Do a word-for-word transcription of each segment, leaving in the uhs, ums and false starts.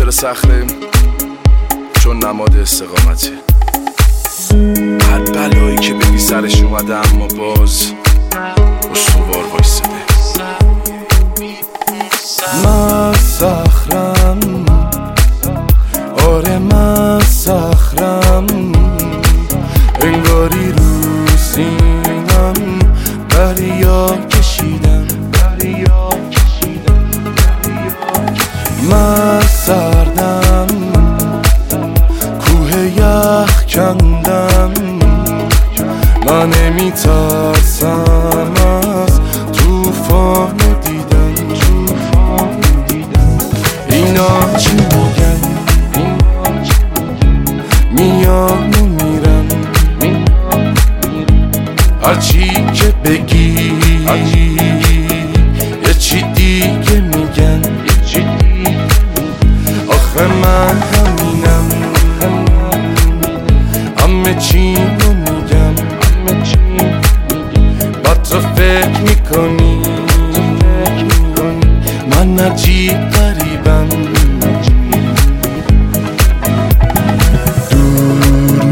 سر صخره چون نماد استقامتی. هر بلایی که بگی سرش اومده اما باز استوار وایساده. من صخرم، آره من صخرم، انگاری رو سینم دریا کشیدم. من سردم، کوه یخ کندم، من نمیترسم از توفان دیدن. اینا چی میگن؟ میان و میرن، هرچی که بگی یه چی دیگه میگن. آخه من همینم، همه چی رو میگم. بعد تو فکر میکنی من عجیب غریبم. دور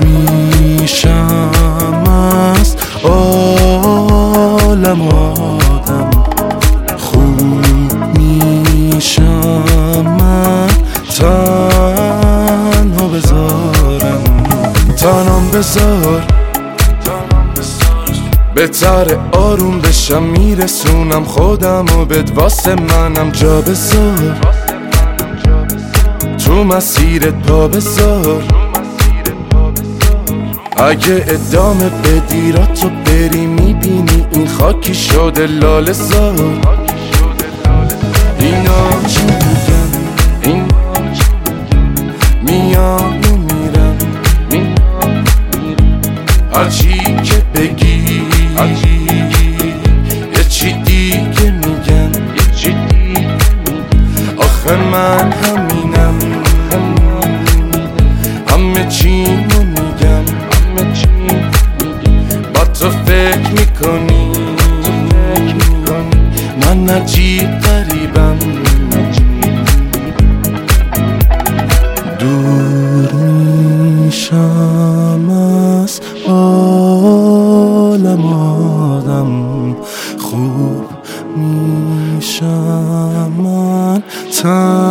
میشم از عالم آدم، خوب میشم من تنها بذارم. تنام بذار بهتره آروم بشم، میرسونم خودم و بد واسه منم جا بذار. تو مسیرت پا بذار، اگه ادامه بدی را تو بری میبینی این خاکی شده لاله زار. اینا چی میگن؟ میان و میرن، هرچی که بگی یه چی دیگه میگن. آخه من همینم، همه چی رو میگم. با تو فکر میکنی من عجیب غریبم. دور میشم از عالم آدم، خوب میشم من